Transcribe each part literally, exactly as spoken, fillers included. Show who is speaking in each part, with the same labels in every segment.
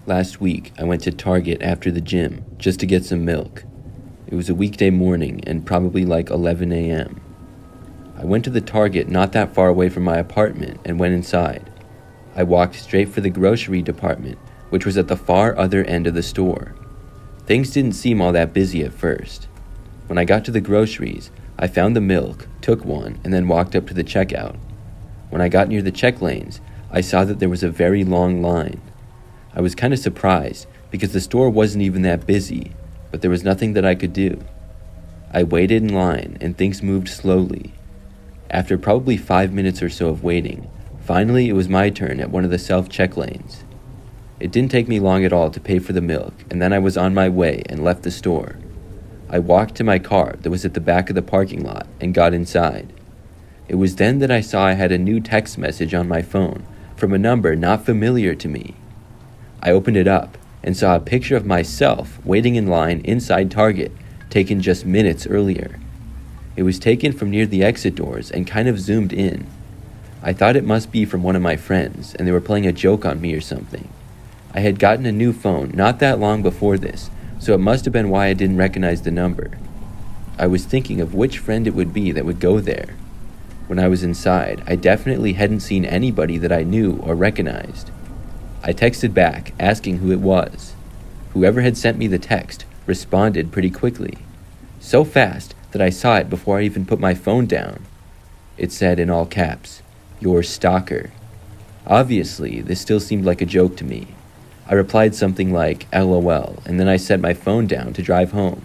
Speaker 1: Last week, I went to Target after the gym just to get some milk. It was a weekday morning and probably like eleven a.m. I went to the Target not that far away from my apartment and went inside. I walked straight for the grocery department, which was at the far other end of the store. Things didn't seem all that busy at first. When I got to the groceries, I found the milk, took one, and then walked up to the checkout. When I got near the check lanes, I saw that there was a very long line. I was kind of surprised because the store wasn't even that busy, but there was nothing that I could do. I waited in line and things moved slowly. After probably five minutes or so of waiting, finally it was my turn at one of the self-check lanes. It didn't take me long at all to pay for the milk, and then I was on my way and left the store. I walked to my car that was at the back of the parking lot and got inside. It was then that I saw I had a new text message on my phone from a number not familiar to me. I opened it up and saw a picture of myself waiting in line inside Target, taken just minutes earlier. It was taken from near the exit doors and kind of zoomed in. I thought it must be from one of my friends and they were playing a joke on me or something. I had gotten a new phone not that long before this, so it must have been why I didn't recognize the number. I was thinking of which friend it would be that would go there. When I was inside, I definitely hadn't seen anybody that I knew or recognized. I texted back, asking who it was. Whoever had sent me the text responded pretty quickly, so fast that I saw it before I even put my phone down. It said in all caps, "Your stalker." Obviously, this still seemed like a joke to me. I replied something like, "LOL," and then I set my phone down to drive home.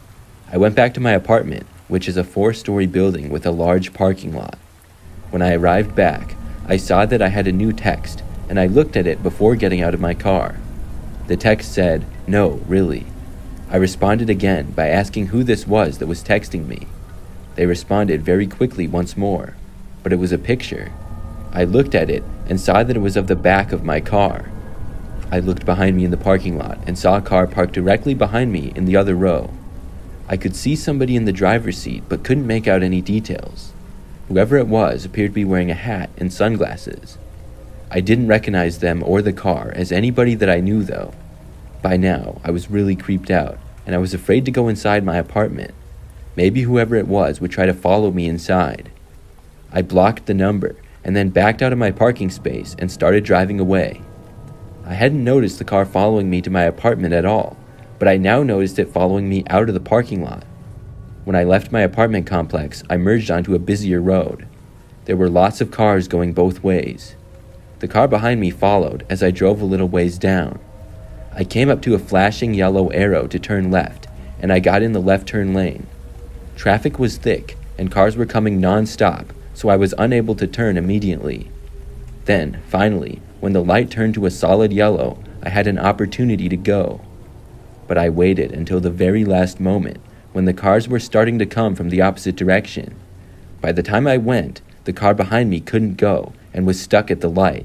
Speaker 1: I went back to my apartment, which is a four-story building with a large parking lot. When I arrived back, I saw that I had a new text, and I looked at it before getting out of my car. The text said, "No, really." I responded again by asking who this was that was texting me. They responded very quickly once more, but it was a picture. I looked at it and saw that it was of the back of my car. I looked behind me in the parking lot and saw a car parked directly behind me in the other row. I could see somebody in the driver's seat but couldn't make out any details. Whoever it was appeared to be wearing a hat and sunglasses. I didn't recognize them or the car as anybody that I knew though. By now, I was really creeped out, and I was afraid to go inside my apartment. Maybe whoever it was would try to follow me inside. I blocked the number, and then backed out of my parking space and started driving away. I hadn't noticed the car following me to my apartment at all, but I now noticed it following me out of the parking lot. When I left my apartment complex, I merged onto a busier road. There were lots of cars going both ways. The car behind me followed as I drove a little ways down. I came up to a flashing yellow arrow to turn left, and I got in the left turn lane. Traffic was thick, and cars were coming non-stop, so I was unable to turn immediately. Then, finally, when the light turned to a solid yellow, I had an opportunity to go. But I waited until the very last moment, when the cars were starting to come from the opposite direction. By the time I went, the car behind me couldn't go and was stuck at the light.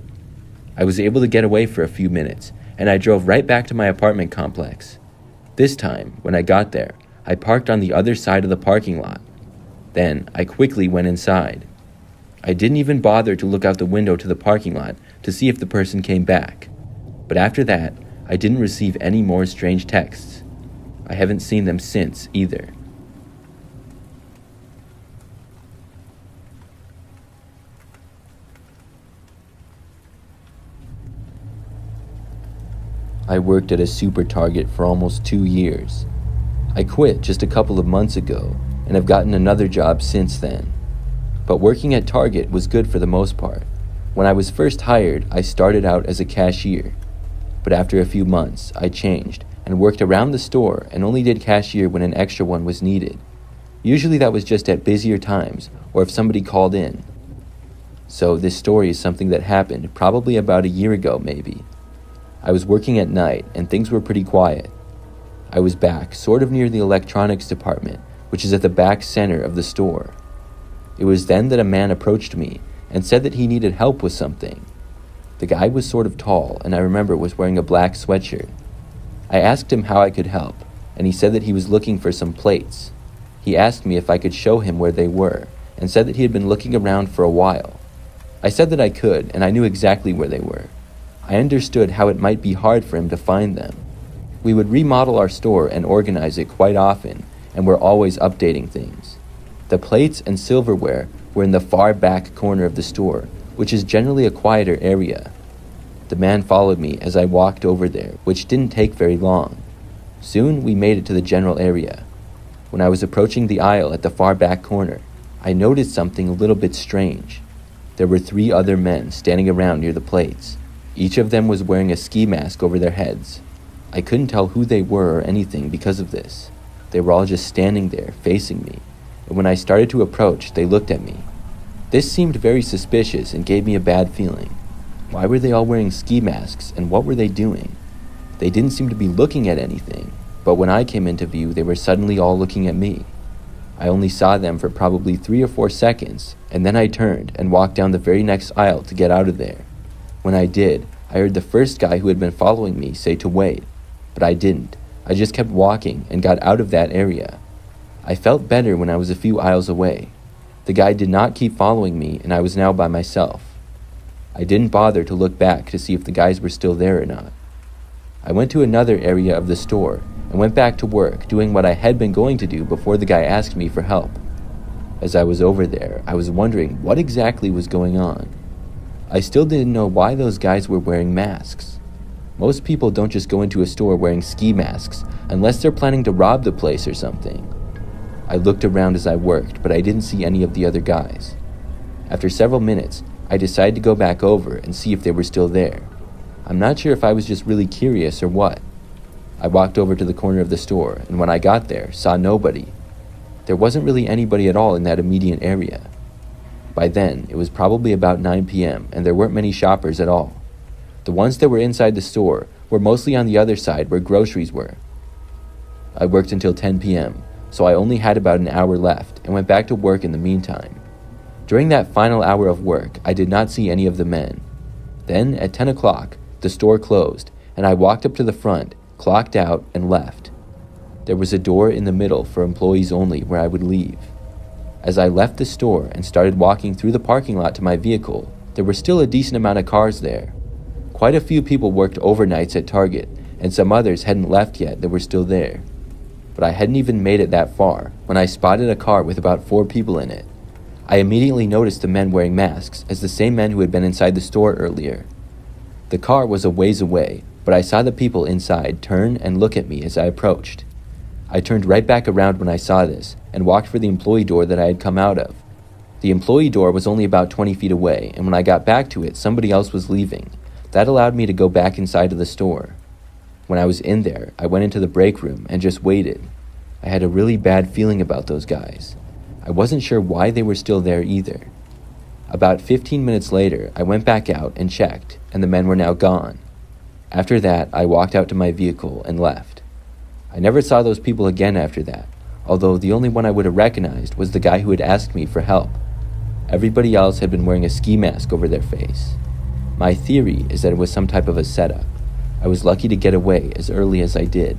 Speaker 1: I was able to get away for a few minutes, and I drove right back to my apartment complex. This time, when I got there, I parked on the other side of the parking lot. Then, I quickly went inside. I didn't even bother to look out the window to the parking lot to see if the person came back. But after that, I didn't receive any more strange texts. I haven't seen them since either. I worked at a super Target for almost two years. I quit just a couple of months ago and have gotten another job since then. But working at Target was good for the most part. When I was first hired, I started out as a cashier. But after a few months, I changed and worked around the store and only did cashier when an extra one was needed. Usually that was just at busier times or if somebody called in. So this story is something that happened probably about a year ago maybe. I was working at night and things were pretty quiet. I was back sort of near the electronics department, which is at the back center of the store. It was then that a man approached me and said that he needed help with something. The guy was sort of tall and I remember was wearing a black sweatshirt. I asked him how I could help, and he said that he was looking for some plates. He asked me if I could show him where they were and said that he had been looking around for a while. I said that I could and I knew exactly where they were. I understood how it might be hard for him to find them. We would remodel our store and organize it quite often, and were always updating things. The plates and silverware were in the far back corner of the store, which is generally a quieter area. The man followed me as I walked over there, which didn't take very long. Soon we made it to the general area. When I was approaching the aisle at the far back corner, I noticed something a little bit strange. There were three other men standing around near the plates. Each of them was wearing a ski mask over their heads. I couldn't tell who they were or anything because of this. They were all just standing there, facing me, and when I started to approach, they looked at me. This seemed very suspicious and gave me a bad feeling. Why were they all wearing ski masks, and what were they doing? They didn't seem to be looking at anything, but when I came into view, they were suddenly all looking at me. I only saw them for probably three or four seconds, and then I turned and walked down the very next aisle to get out of there. When I did, I heard the first guy who had been following me say to wait, but I didn't. I just kept walking and got out of that area. I felt better when I was a few aisles away. The guy did not keep following me, and I was now by myself. I didn't bother to look back to see if the guys were still there or not. I went to another area of the store and went back to work, doing what I had been going to do before the guy asked me for help. As I was over there, I was wondering what exactly was going on. I still didn't know why those guys were wearing masks. Most people don't just go into a store wearing ski masks unless they're planning to rob the place or something. I looked around as I worked, but I didn't see any of the other guys. After several minutes, I decided to go back over and see if they were still there. I'm not sure if I was just really curious or what. I walked over to the corner of the store, and when I got there, saw nobody. There wasn't really anybody at all in that immediate area. By then, it was probably about nine p.m., and there weren't many shoppers at all. The ones that were inside the store were mostly on the other side where groceries were. I worked until ten p.m., so I only had about an hour left and went back to work in the meantime. During that final hour of work, I did not see any of the men. Then, at ten o'clock, the store closed, and I walked up to the front, clocked out, and left. There was a door in the middle for employees only where I would leave. As I left the store and started walking through the parking lot to my vehicle, there were still a decent amount of cars there. Quite a few people worked overnights at Target, and some others hadn't left yet that were still there. But I hadn't even made it that far when I spotted a car with about four people in it. I immediately noticed the men wearing masks as the same men who had been inside the store earlier. The car was a ways away, but I saw the people inside turn and look at me as I approached. I turned right back around when I saw this and walked for the employee door that I had come out of. The employee door was only about twenty feet away, and when I got back to it, somebody else was leaving. That allowed me to go back inside of the store. When I was in there, I went into the break room and just waited. I had a really bad feeling about those guys. I wasn't sure why they were still there either. About fifteen minutes later, I went back out and checked, and the men were now gone. After that, I walked out to my vehicle and left. I never saw those people again after that, although the only one I would have recognized was the guy who had asked me for help. Everybody else had been wearing a ski mask over their face. My theory is that it was some type of a setup. I was lucky to get away as early as I did.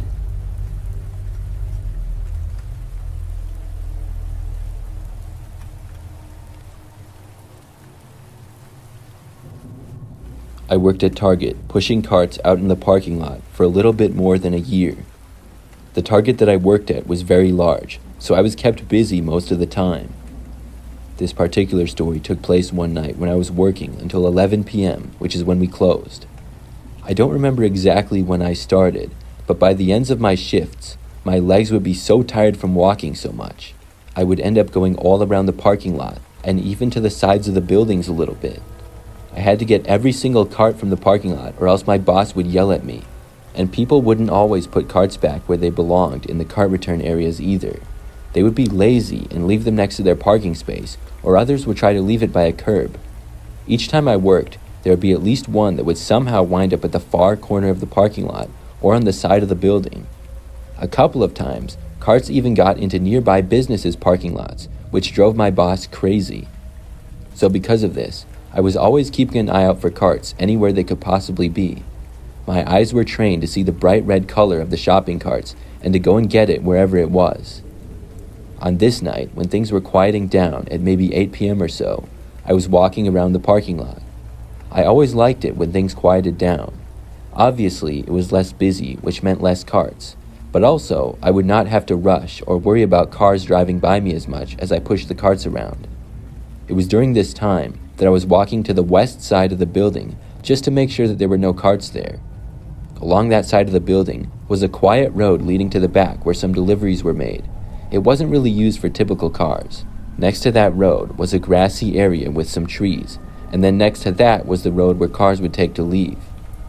Speaker 1: I worked at Target, pushing carts out in the parking lot for a little bit more than a year. The Target that I worked at was very large, so I was kept busy most of the time. This particular story took place one night when I was working until eleven p.m., which is when we closed. I don't remember exactly when I started, but by the ends of my shifts, my legs would be so tired from walking so much. I would end up going all around the parking lot and even to the sides of the buildings a little bit. I had to get every single cart from the parking lot or else my boss would yell at me, and people wouldn't always put carts back where they belonged in the cart return areas either. They would be lazy and leave them next to their parking space, or others would try to leave it by a curb. Each time I worked, there would be at least one that would somehow wind up at the far corner of the parking lot or on the side of the building. A couple of times, carts even got into nearby businesses' parking lots, which drove my boss crazy. So because of this, I was always keeping an eye out for carts anywhere they could possibly be. My eyes were trained to see the bright red color of the shopping carts and to go and get it wherever it was. On this night, when things were quieting down at maybe eight p.m. or so, I was walking around the parking lot. I always liked it when things quieted down. Obviously, it was less busy, which meant less carts, but also I would not have to rush or worry about cars driving by me as much as I pushed the carts around. It was during this time that I was walking to the west side of the building just to make sure that there were no carts there. Along that side of the building was a quiet road leading to the back where some deliveries were made. It wasn't really used for typical cars. Next to that road was a grassy area with some trees, and then next to that was the road where cars would take to leave.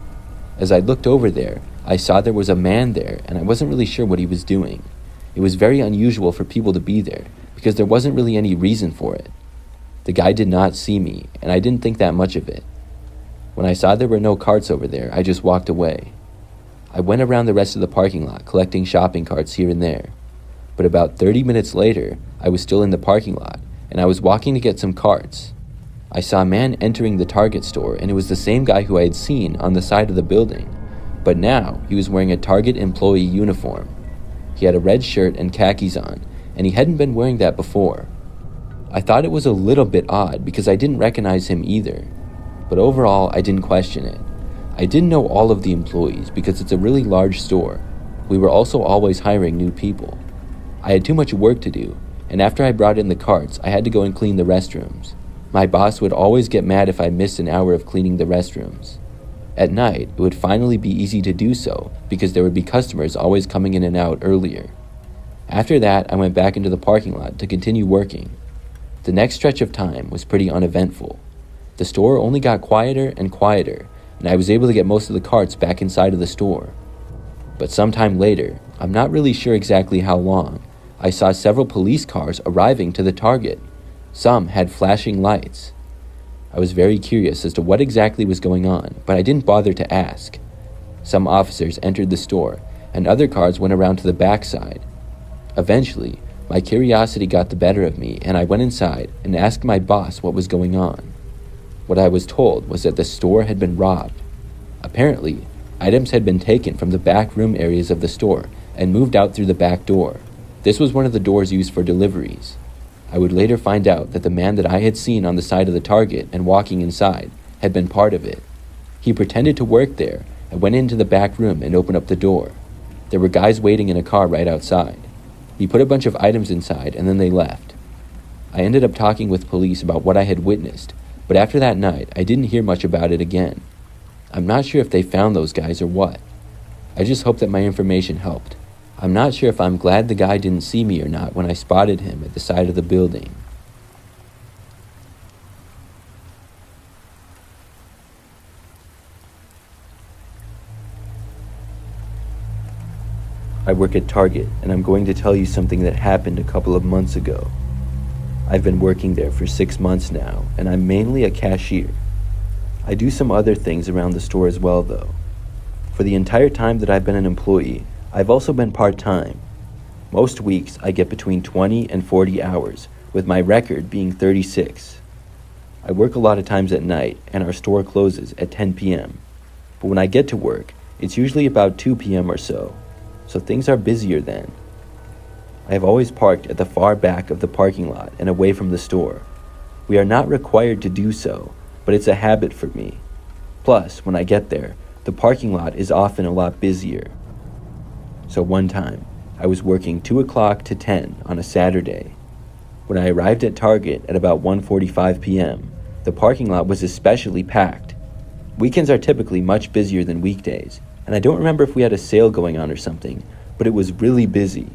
Speaker 1: As I looked over there, I saw there was a man there, and I wasn't really sure what he was doing. It was very unusual for people to be there, because there wasn't really any reason for it. The guy did not see me, and I didn't think that much of it. When I saw there were no carts over there, I just walked away. I went around the rest of the parking lot collecting shopping carts here and there. But about thirty minutes later, I was still in the parking lot, and I was walking to get some carts. I saw a man entering the Target store, and it was the same guy who I had seen on the side of the building. But now, he was wearing a Target employee uniform. He had a red shirt and khakis on, and he hadn't been wearing that before. I thought it was a little bit odd because I didn't recognize him either. But overall, I didn't question it. I didn't know all of the employees because it's a really large store. We were also always hiring new people. I had too much work to do, and after I brought in the carts, I had to go and clean the restrooms. My boss would always get mad if I missed an hour of cleaning the restrooms. At night, it would finally be easy to do so because there would be customers always coming in and out earlier. After that, I went back into the parking lot to continue working. The next stretch of time was pretty uneventful. The store only got quieter and quieter, and I was able to get most of the carts back inside of the store. But sometime later, I'm not really sure exactly how long, I saw several police cars arriving to the Target. Some had flashing lights. I was very curious as to what exactly was going on, but I didn't bother to ask. Some officers entered the store, and other cars went around to the backside. Eventually, my curiosity got the better of me, and I went inside and asked my boss what was going on. What I was told was that the store had been robbed. Apparently, items had been taken from the back room areas of the store and moved out through the back door. This was one of the doors used for deliveries. I would later find out that the man that I had seen on the side of the Target and walking inside had been part of it. He pretended to work there and went into the back room and opened up the door. There were guys waiting in a car right outside. He put a bunch of items inside and then they left. I ended up talking with police about what I had witnessed, but after that night, I didn't hear much about it again. I'm not sure if they found those guys or what. I just hope that my information helped. I'm not sure if I'm glad the guy didn't see me or not when I spotted him at the side of the building. I work at Target, and I'm going to tell you something that happened a couple of months ago. I've been working there for six months now, and I'm mainly a cashier. I do some other things around the store as well, though. For the entire time that I've been an employee, I've also been part-time. Most weeks, I get between twenty and forty hours, with my record being thirty-six. I work a lot of times at night, and our store closes at ten p.m. But when I get to work, it's usually about two p.m. or so, so things are busier then. I have always parked at the far back of the parking lot and away from the store. We are not required to do so, but it's a habit for me. Plus, when I get there, the parking lot is often a lot busier. So one time, I was working two o'clock to ten on a Saturday. When I arrived at Target at about one forty-five p.m., the parking lot was especially packed. Weekends are typically much busier than weekdays, and I don't remember if we had a sale going on or something, but it was really busy.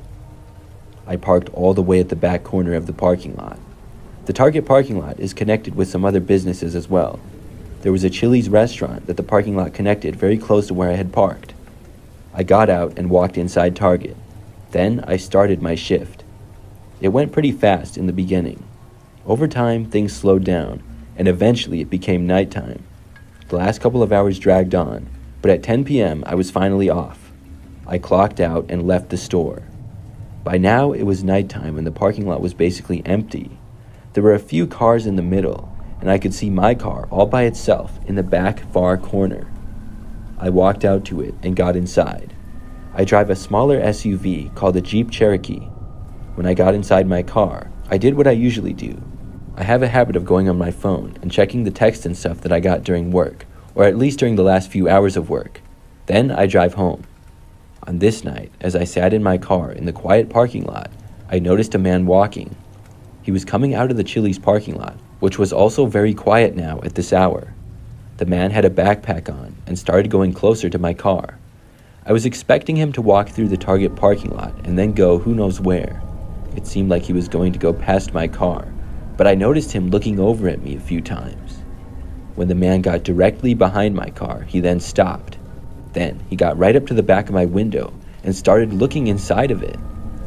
Speaker 1: I parked all the way at the back corner of the parking lot. The Target parking lot is connected with some other businesses as well. There was a Chili's restaurant that the parking lot connected very close to where I had parked. I got out and walked inside Target. Then I started my shift. It went pretty fast in the beginning. Over time, things slowed down, and eventually it became nighttime. The last couple of hours dragged on, but at ten p.m. I was finally off. I clocked out and left the store. By now, it was nighttime and the parking lot was basically empty. There were a few cars in the middle, and I could see my car all by itself in the back far corner. I walked out to it and got inside. I drive a smaller S U V called a Jeep Cherokee. When I got inside my car, I did what I usually do. I have a habit of going on my phone and checking the text and stuff that I got during work, or at least during the last few hours of work. Then I drive home. On this night, as I sat in my car in the quiet parking lot, I noticed a man walking. He was coming out of the Chili's parking lot, which was also very quiet now at this hour. The man had a backpack on and started going closer to my car. I was expecting him to walk through the Target parking lot and then go who knows where. It seemed like he was going to go past my car, but I noticed him looking over at me a few times. When the man got directly behind my car, he then stopped. Then he got right up to the back of my window and started looking inside of it.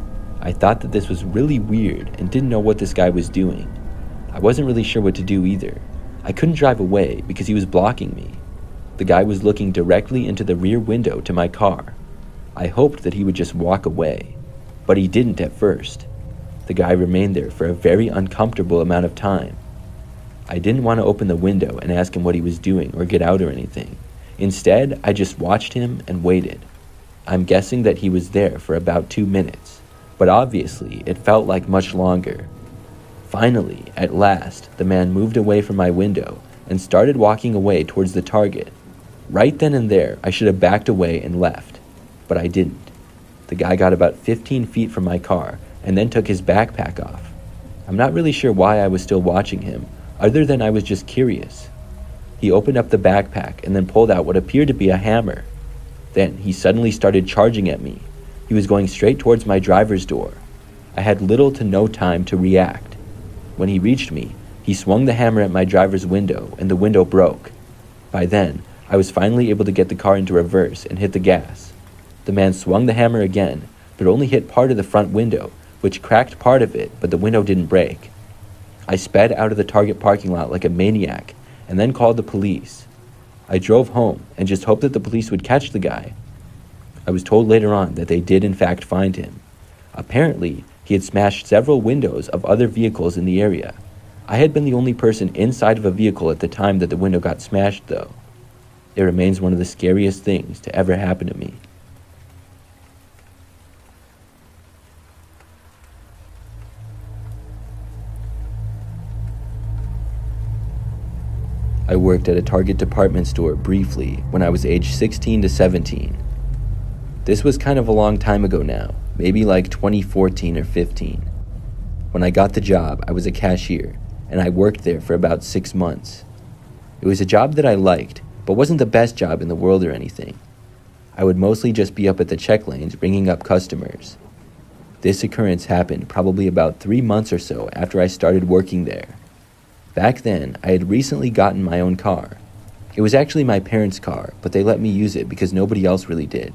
Speaker 1: I thought that this was really weird and didn't know what this guy was doing. I wasn't really sure what to do either. I couldn't drive away because he was blocking me. The guy was looking directly into the rear window to my car. I hoped that he would just walk away, but he didn't at first. The guy remained there for a very uncomfortable amount of time. I didn't want to open the window and ask him what he was doing or get out or anything. Instead, I just watched him and waited. I'm guessing that he was there for about two minutes, but obviously it felt like much longer. Finally, at last, the man moved away from my window and started walking away towards the Target. Right then and there, I should have backed away and left, but I didn't. The guy got about fifteen feet from my car and then took his backpack off. I'm not really sure why I was still watching him, other than I was just curious. He opened up the backpack and then pulled out what appeared to be a hammer. Then he suddenly started charging at me. He was going straight towards my driver's door. I had little to no time to react. When he reached me, he swung the hammer at my driver's window and the window broke. By then, I was finally able to get the car into reverse and hit the gas. The man swung the hammer again, but only hit part of the front window, which cracked part of it, but the window didn't break. I sped out of the Target parking lot like a maniac and then called the police. I drove home and just hoped that the police would catch the guy. I was told later on that they did in fact find him. Apparently, he had smashed several windows of other vehicles in the area. I had been the only person inside of a vehicle at the time that the window got smashed, though. It remains one of the scariest things to ever happen to me. I worked at a Target department store briefly when I was aged sixteen to seventeen. This was kind of a long time ago now, maybe like twenty fourteen or fifteen. When I got the job, I was a cashier, and I worked there for about six months. It was a job that I liked, but wasn't the best job in the world or anything. I would mostly just be up at the check lanes bringing up customers. This occurrence happened probably about three months or so after I started working there. Back then, I had recently gotten my own car. It was actually my parents' car, but they let me use it because nobody else really did.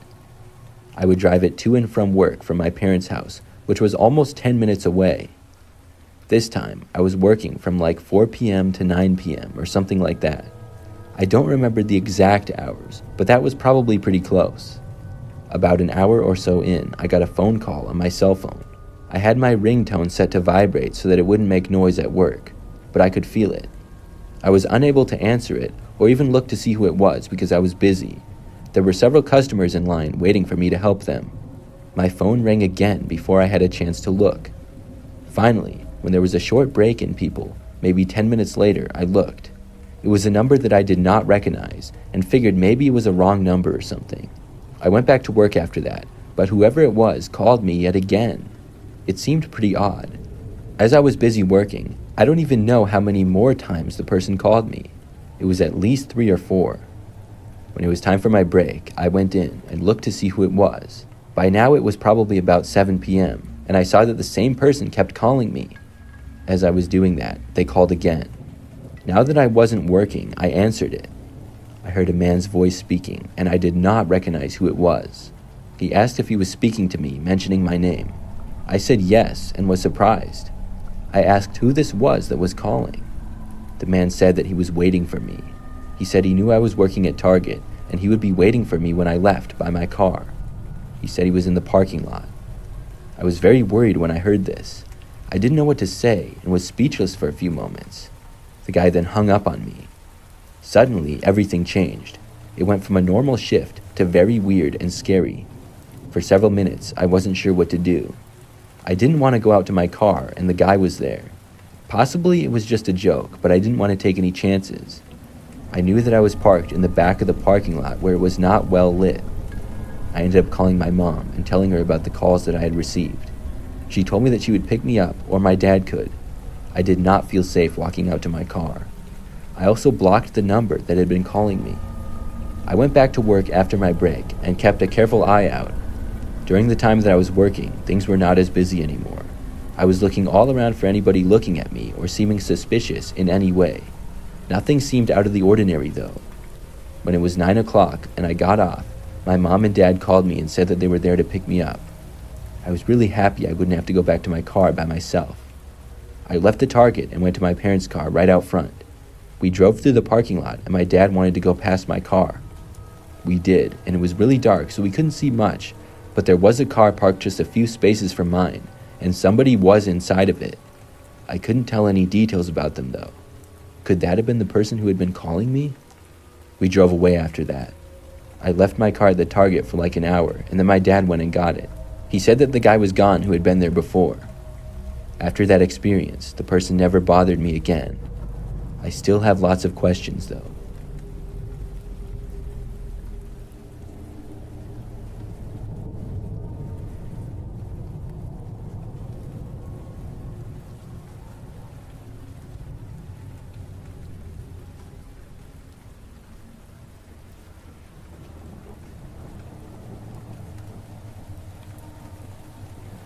Speaker 1: I would drive it to and from work from my parents' house, which was almost ten minutes away. This time, I was working from like four p.m. to nine p.m. or something like that. I don't remember the exact hours, but that was probably pretty close. About an hour or so in, I got a phone call on my cell phone. I had my ringtone set to vibrate so that it wouldn't make noise at work, but I could feel it. I was unable to answer it or even look to see who it was because I was busy. There were several customers in line waiting for me to help them. My phone rang again before I had a chance to look. Finally, when there was a short break in people, maybe ten minutes later, I looked. It was a number that I did not recognize and figured maybe it was a wrong number or something. I went back to work after that, but whoever it was called me yet again. It seemed pretty odd. As I was busy working, I don't even know how many more times the person called me. It was at least three or four. When it was time for my break, I went in and looked to see who it was. By now it was probably about seven p.m., and I saw that the same person kept calling me. As I was doing that, they called again. Now that I wasn't working, I answered it. I heard a man's voice speaking, and I did not recognize who it was. He asked if he was speaking to me, mentioning my name. I said yes, and was surprised. I asked who this was that was calling. The man said that he was waiting for me. He said he knew I was working at Target, and he would be waiting for me when I left by my car. He said he was in the parking lot. I was very worried when I heard this. I didn't know what to say and was speechless for a few moments. The guy then hung up on me. Suddenly, everything changed. It went from a normal shift to very weird and scary. For several minutes, I wasn't sure what to do. I didn't want to go out to my car, and the guy was there. Possibly it was just a joke, but I didn't want to take any chances. I knew that I was parked in the back of the parking lot where it was not well lit. I ended up calling my mom and telling her about the calls that I had received. She told me that she would pick me up, or my dad could. I did not feel safe walking out to my car. I also blocked the number that had been calling me. I went back to work after my break and kept a careful eye out. During the time that I was working, things were not as busy anymore. I was looking all around for anybody looking at me or seeming suspicious in any way. Nothing seemed out of the ordinary, though. When it was nine o'clock and I got off, my mom and dad called me and said that they were there to pick me up. I was really happy I wouldn't have to go back to my car by myself. I left the Target and went to my parents' car right out front. We drove through the parking lot and my dad wanted to go past my car. We did, and it was really dark so we couldn't see much, but there was a car parked just a few spaces from mine, and somebody was inside of it. I couldn't tell any details about them, though. Could that have been the person who had been calling me? We drove away after that. I left my car at the Target for like an hour, and then my dad went and got it. He said that the guy was gone who had been there before. After that experience, the person never bothered me again. I still have lots of questions, though.